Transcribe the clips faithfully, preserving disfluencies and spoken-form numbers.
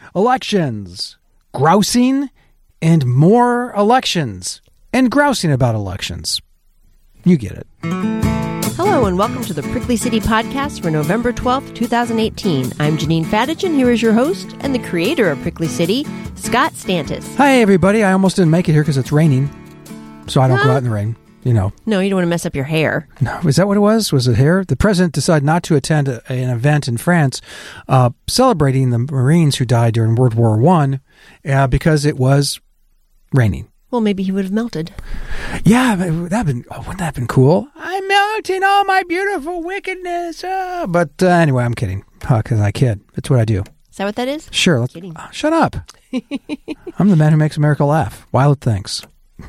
elections, grousing, and more elections, and grousing about elections. You get it. Hello and welcome to the Prickly City Podcast for November twelfth, twenty eighteen. I'm Janine Fadich, and here is your host and the creator of Prickly City, Scott Stantis. Hi, everybody. I almost didn't make it here because it's raining, so I don't huh? go out in the rain. You know. No, you don't want to mess up your hair. No, is that what it was? Was it hair? The president decided not to attend a, an event in France uh, celebrating the Marines who died during World War One uh, because it was raining. Well, maybe he would have melted. Yeah, that'd been, oh, wouldn't that have been cool? I'm melting all my beautiful wickedness. Uh, but uh, anyway, I'm kidding because uh, I kid. That's what I do. Is that what that is? Sure. Let's, uh, shut up. I'm the man who makes America laugh. Wild thinks.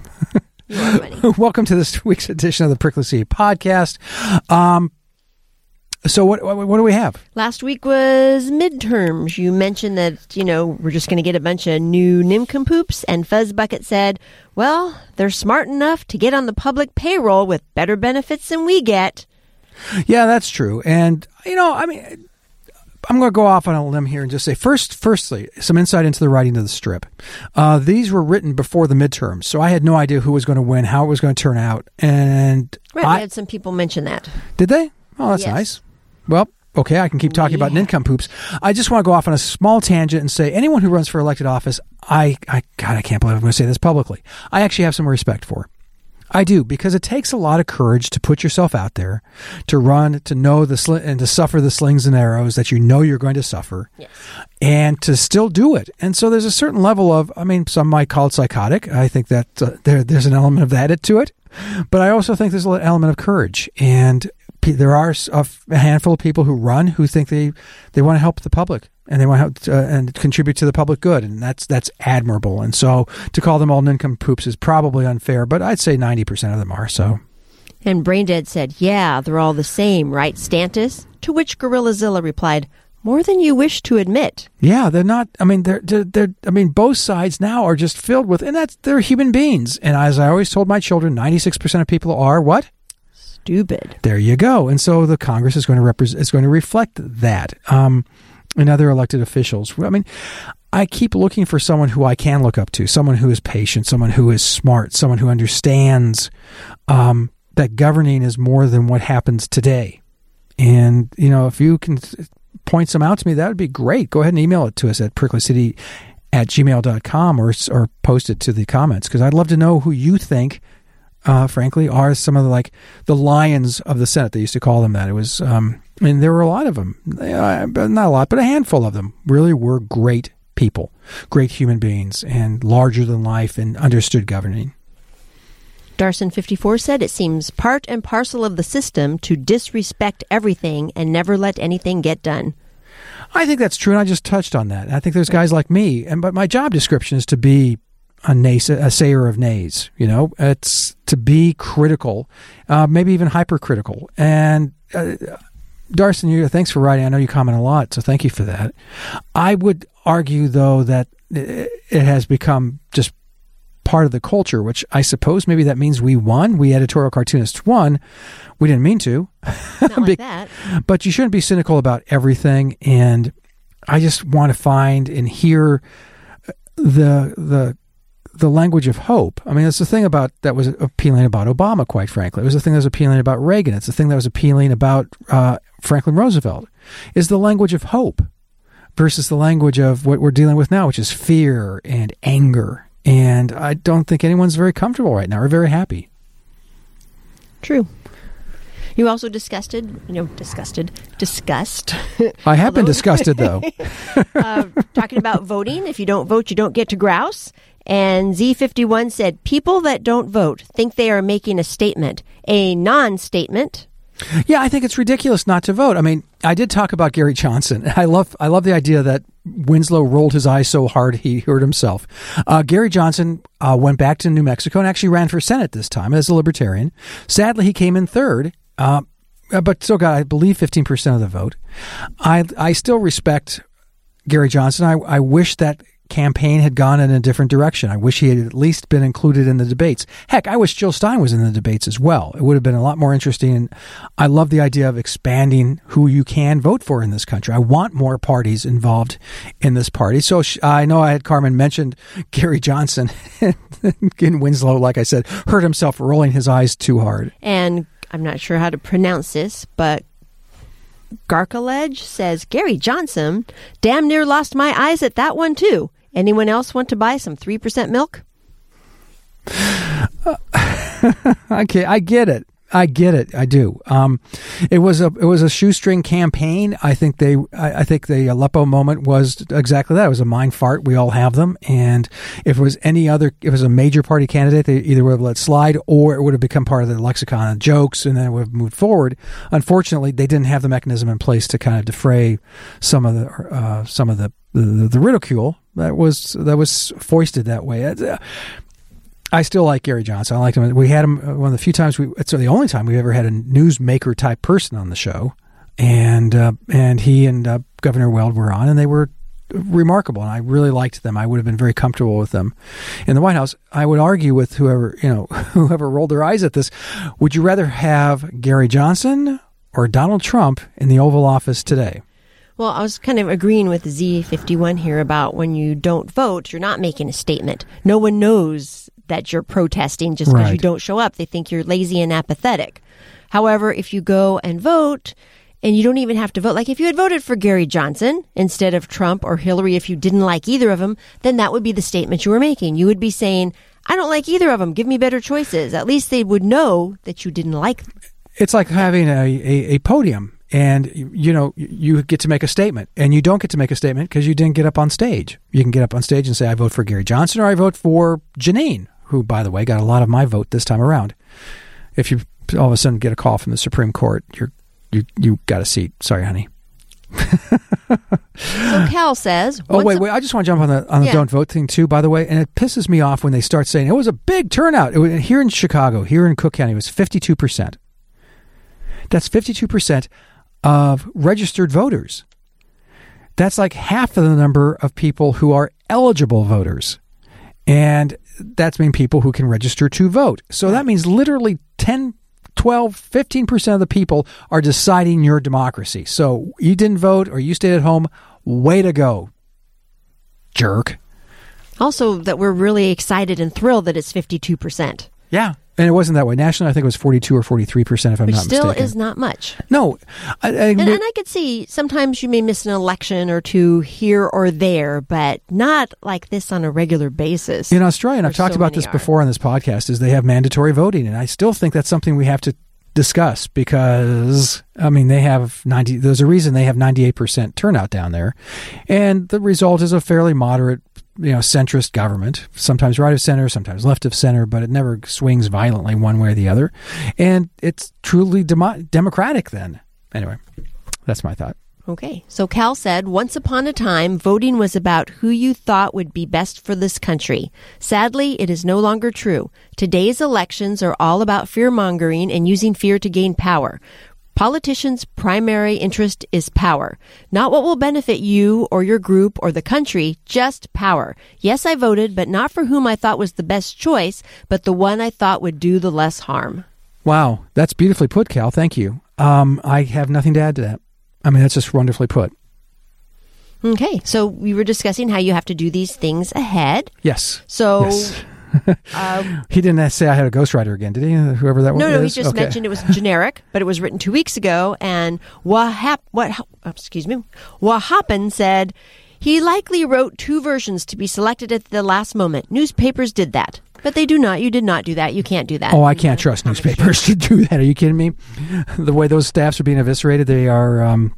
You are funny. Welcome to this week's edition of the Prickly City Podcast. Um, so what, what what do we have? Last week was midterms. You mentioned that, you know, we're just going to get a bunch of new nincompoops, and Fuzzbucket said, well, they're smart enough to get on the public payroll with better benefits than we get. Yeah, that's true. And, you know, I mean, I'm going to go off on a limb here and just say, first, firstly, some insight into the writing of the strip. Uh, these were written before the midterms, so I had no idea who was going to win, how it was going to turn out. And right, I, we had some people mention that. Did they? Oh, that's yes. nice. Well, okay, I can keep talking yeah. about nincompoops. I just want to go off on a small tangent and say anyone who runs for elected office, I, I God, I can't believe I'm going to say this publicly. I actually have some respect for. I do, because it takes a lot of courage to put yourself out there, to run, to know the sl- and to suffer the slings and arrows that you know you're going to suffer, yes. and to still do it. And so there's a certain level of, I mean, some might call it psychotic. I think that uh, there there's an element of that to it, but I also think there's an element of courage. And p- there are a, a handful of people who run who think they, they want to help the public. And they want to help, uh, and contribute to the public good, and that's that's admirable. And so to call them all nincompoops is probably unfair, but I'd say ninety percent of them are. So. And Braindead said, yeah, they're all the same, right, Stantis? To which Gorillazilla replied, more than you wish to admit. Yeah, they're not, I mean, they're, they're, they're, I mean, both sides now are just filled with, and that's, they're human beings. And as I always told my children, ninety-six percent of people are what? Stupid. There you go. And so the Congress is going to represent, is going to reflect that. Um, and other elected officials. I mean, I keep looking for someone who I can look up to, someone who is patient, someone who is smart, someone who understands um, that governing is more than what happens today. And, you know, if you can point some out to me, that would be great. Go ahead and email it to us at pricklycity at gmail dot com or, or post it to the comments, because I'd love to know who you think, uh, frankly, are some of the, like, the lions of the Senate. They used to call them that. It was... Um, I mean, there were a lot of them, not a lot, but a handful of them really were great people, great human beings, and larger than life and understood governing. Darson fifty-four said, it seems part and parcel of the system to disrespect everything and never let anything get done. I think that's true, and I just touched on that. I think there's guys like me, and but my job description is to be a, nays- a sayer of nays. You know, it's to be critical, uh, maybe even hypercritical, and... Uh, Darson, you, thanks for writing. I know you comment a lot, so thank you for that. I would argue, though, that it has become just part of the culture, which I suppose maybe that means we won. We editorial cartoonists won. We didn't mean to. Not like that. But you shouldn't be cynical about everything, and I just want to find and hear the the the language of hope. I mean, it's the thing about that was appealing about Obama, quite frankly. It was the thing that was appealing about Reagan. It's the thing that was appealing about uh, Franklin Roosevelt, is the language of hope versus the language of what we're dealing with now, which is fear and anger. And I don't think anyone's very comfortable right now or very happy. True. You also disgusted, you know, disgusted, discussed. I have been disgusted, though. uh, talking about voting. If you don't vote, you don't get to grouse. And Z fifty-one said, people that don't vote think they are making a statement, a non-statement. Yeah, I think it's ridiculous not to vote. I mean, I did talk about Gary Johnson. I love I love the idea that Winslow rolled his eyes so hard he hurt himself. Uh, Gary Johnson uh, went back to New Mexico and actually ran for Senate this time as a libertarian. Sadly, he came in third, uh, but still got, I believe, fifteen percent of the vote. I I still respect Gary Johnson. I, I wish that campaign had gone in a different direction. I wish he had at least been included in the debates. Heck, I wish Jill Stein was in the debates as well. It would have been a lot more interesting. And I love the idea of expanding who you can vote for in this country. I want more parties involved in this party. So I know I had Carmen mentioned Gary Johnson. And Winslow, like I said, hurt himself rolling his eyes too hard. And I'm not sure how to pronounce this, but Garkaledge says, Gary Johnson, damn near lost my eyes at that one too. Anyone else want to buy some three percent milk? Uh, okay, I get it. I get it. I do. Um, it was a it was a shoestring campaign. I think they I, I think the Aleppo moment was exactly that. It was a mind fart. We all have them. And if it was any other, if it was a major party candidate, they either would have let slide or it would have become part of the lexicon of jokes, and then it would have moved forward. Unfortunately, they didn't have the mechanism in place to kind of defray some of the uh, some of the, the the ridicule that was that was foisted that way. Uh, I still like Gary Johnson. I liked him. We had him one of the few times we. It's the only time we ever had a newsmaker type person on the show, and uh, and he and uh, Governor Weld were on, and they were remarkable. And I really liked them. I would have been very comfortable with them in the White House. I would argue with whoever you know whoever rolled their eyes at this. Would you rather have Gary Johnson or Donald Trump in the Oval Office today? Well, I was kind of agreeing with Z fifty-one here about when you don't vote, you're not making a statement. No one knows that you're protesting just because right. you don't show up. They think you're lazy and apathetic. However, if you go and vote and you don't even have to vote, like if you had voted for Gary Johnson instead of Trump or Hillary, if you didn't like either of them, then that would be the statement you were making. You would be saying, I don't like either of them. Give me better choices. At least they would know that you didn't like them. It's like having a, a, a podium. And, you know, you get to make a statement, and you don't get to make a statement because you didn't get up on stage. You can get up on stage and say, I vote for Gary Johnson, or I vote for Janine, who, by the way, got a lot of my vote this time around. If you all of a sudden get a call from the Supreme Court, you're, you you got a seat. Sorry, honey. So Cal says... Oh, wait, wait. I just want to jump on the on the yeah. don't vote thing, too, by the way. And it pisses me off when they start saying, it was a big turnout. It was, here in Chicago, here in Cook County, it was fifty-two percent. That's fifty-two percent of registered voters. That's like half of the number of people who are eligible voters. And that's mean people who can register to vote. So that means literally ten, twelve, fifteen percent of the people are deciding your democracy. So you didn't vote or you stayed at home. Way to go, jerk. Also, that we're really excited and thrilled that it's fifty-two percent. Yeah. And it wasn't that way. Nationally, I think it was forty-two or forty-three percent, if I'm Which not mistaken. Which still is not much. No. I, I, and, and I could see sometimes you may miss an election or two here or there, but not like this on a regular basis. In Australia, and I've talked so about this are. before on this podcast, is they have mandatory voting. And I still think that's something we have to discuss because, I mean, they have ninety, there's a reason they have ninety-eight percent turnout down there. And the result is a fairly moderate, you know, centrist government, sometimes right of center, sometimes left of center, but it never swings violently one way or the other. And it's truly demo- democratic then. Anyway, that's my thought. Okay. So Cal said, once upon a time, voting was about who you thought would be best for this country. Sadly, it is no longer true. Today's elections are all about fear-mongering and using fear to gain power. Politicians' primary interest is power. Not what will benefit you or your group or the country, just power. Yes, I voted, but not for whom I thought was the best choice, but the one I thought would do the less harm. Wow, that's beautifully put, Cal. Thank you. Um, I have nothing to add to that. I mean, that's just wonderfully put. Okay, so we were discussing how you have to do these things ahead. Yes. So... Yes. um, he didn't say I had a ghostwriter again, did he? Whoever that was. No, no, is? he just okay. mentioned it was generic, but it was written two weeks ago. And Wahap, what? Oh, excuse me, Wahapan said he likely wrote two versions to be selected at the last moment. Newspapers did that, but they do not. You did not do that. You can't do that. Oh, I can't trust newspapers to do that. Are you kidding me? The way those staffs are being eviscerated, they are. Um,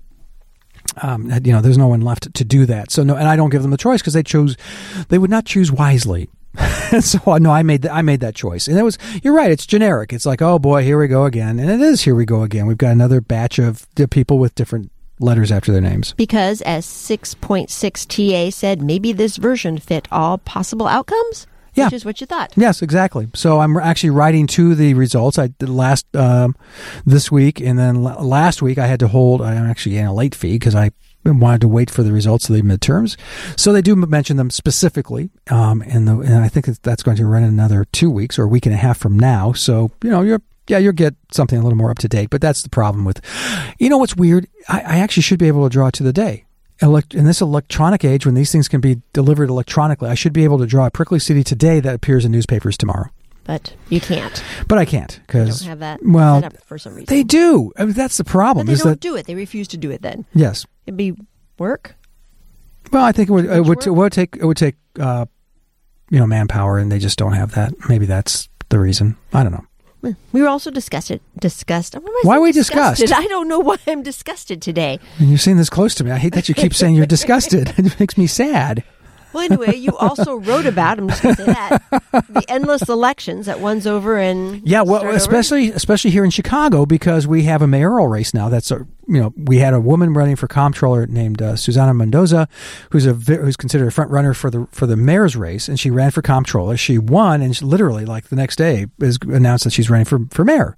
Um, you know, there's no one left to do that. So no, and I don't give them the choice because they chose, they would not choose wisely. So no, I made that. I made that choice, and it was. You're right. It's generic. It's like, oh boy, here we go again, and it is. Here we go again. We've got another batch of people with different letters after their names. Because as six point six T A said, maybe this version fit all possible outcomes. Yeah. Which is what you thought. Yes, exactly. So I'm actually writing to the results. I did last um, this week, and then l- last week I had to hold. I'm actually getting a late fee because I wanted to wait for the results of the midterms. So they do mention them specifically. Um, and, the, and I think that's going to run another two weeks or a week and a half from now. So, you know, you're, yeah, you'll get something a little more up to date. But that's the problem with, you know, what's weird? I, I actually should be able to draw it to the day. Elect, in this electronic age, when these things can be delivered electronically, I should be able to draw a Prickly City today that appears in newspapers tomorrow. But you can't. But I can't because don't have that well, set up for some reason. They do. I mean, that's the problem. But they is don't that, do it. They refuse to do it. Then yes, it'd be work. Well, I think it would. It would, work? it would take. It would take. Uh, you know, manpower, and they just don't have that. Maybe that's the reason. I don't know. We were also disgusted. Disgust. Why are we disgusted? I don't know why I'm disgusted today. And you're saying this close to me. I hate that you keep saying you're disgusted. It makes me sad. Well, anyway, you also wrote about, I'm just going to say that, the endless elections that one's over and yeah, well, especially over. especially here in Chicago because we have a mayoral race now. That's a, you know, we had a woman running for comptroller named uh, Susana Mendoza, who's a who's considered a front runner for the for the mayor's race, and she ran for comptroller. She won, and she literally, like the next day, is announced that she's running for for mayor.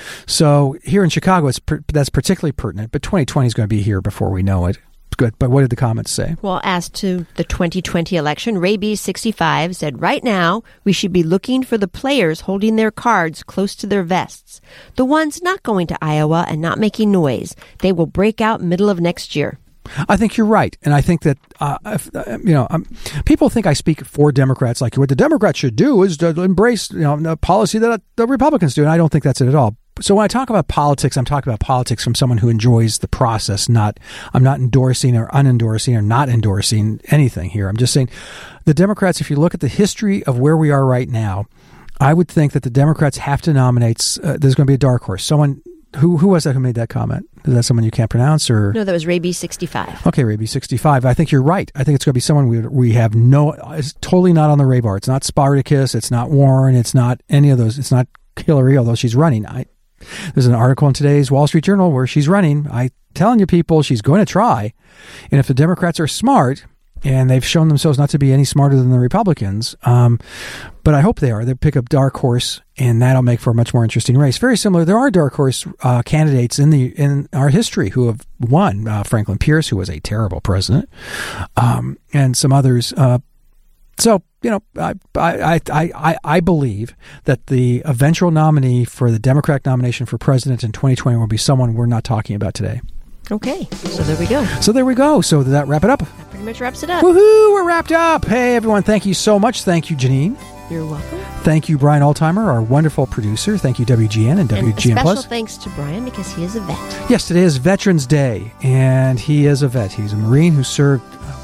So here in Chicago, it's per, that's particularly pertinent. But twenty twenty is going to be here before we know it. Good, but what did the comments say? Well, as to the twenty twenty election, Ray B sixty-five said, right now, we should be looking for the players holding their cards close to their vests. The ones not going to Iowa and not making noise. They will break out middle of next year. I think you're right. And I think that, uh, if, uh, you know, um, people think I speak for Democrats, like what the Democrats should do is to embrace, you know, the policy that the Republicans do. And I don't think that's it at all. So when I talk about politics, I'm talking about politics from someone who enjoys the process. Not, I'm not endorsing or unendorsing or not endorsing anything here. I'm just saying the Democrats, if you look at the history of where we are right now, I would think that the Democrats have to nominate, uh, there's going to be a dark horse. Someone, who who was that who made that comment? Is that someone you can't pronounce? Or No, that was Ray B sixty-five. Okay, Ray B sixty-five. I think you're right. I think it's going to be someone we we have no, it's totally not on the radar. It's not Spartacus. It's not Warren. It's not any of those. It's not Hillary, although she's running. I There's an article in today's Wall Street Journal where she's running. I'm telling you, people, she's going to try. And if the Democrats are smart, and they've shown themselves not to be any smarter than the Republicans, um, but I hope they are, they'll pick up dark horse, and that'll make for a much more interesting race. Very similar. There are dark horse uh, candidates in the in our history who have won. Uh, Franklin Pierce, who was a terrible president, um, and some others. Uh, So, you know, I, I, I, I, I believe that the eventual nominee for the Democratic nomination for president in twenty twenty will be someone we're not talking about today. Okay, so there we go. So there we go. So did that wrap it up? That pretty much wraps it up. Woohoo! We're wrapped up. Hey, everyone. Thank you so much. Thank you, Janine. You're welcome. Thank you, Brian Altheimer, our wonderful producer. Thank you, W G N and W G N and a special Plus. thanks to Brian because he is a vet. Yes, today is Veterans Day, and he is a vet. He's a Marine who served,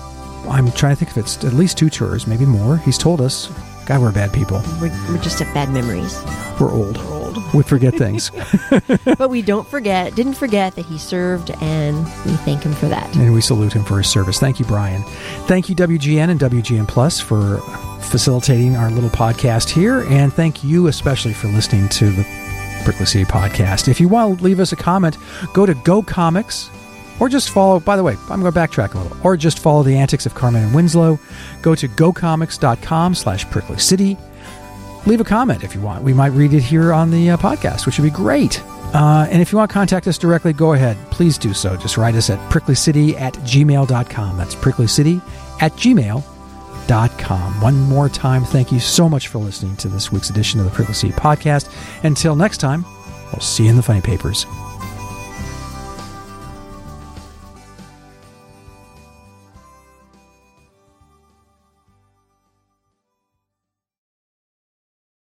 I'm trying to think if it's at least two tours, maybe more. He's told us. God, we're bad people. We're, we're just have bad memories. We're old. We're old. We forget things. But we don't forget, didn't forget that he served, and we thank him for that. And we salute him for his service. Thank you, Brian. Thank you, W G N and W G N Plus, for facilitating our little podcast here. And thank you especially for listening to the Prickly City podcast. If you want to leave us a comment, go to Go Comics. Or just follow, by the way, I'm going to backtrack a little. Or just follow the antics of Carmen and Winslow. Go to gocomics.com slash Prickly City. Leave a comment if you want. We might read it here on the uh, podcast, which would be great. Uh, and if you want to contact us directly, go ahead. Please do so. Just write us at pricklycity at gmail dot com. That's pricklycity at gmail dot com. One more time, thank you so much for listening to this week's edition of the Prickly City podcast. Until next time, we'll see you in the funny papers.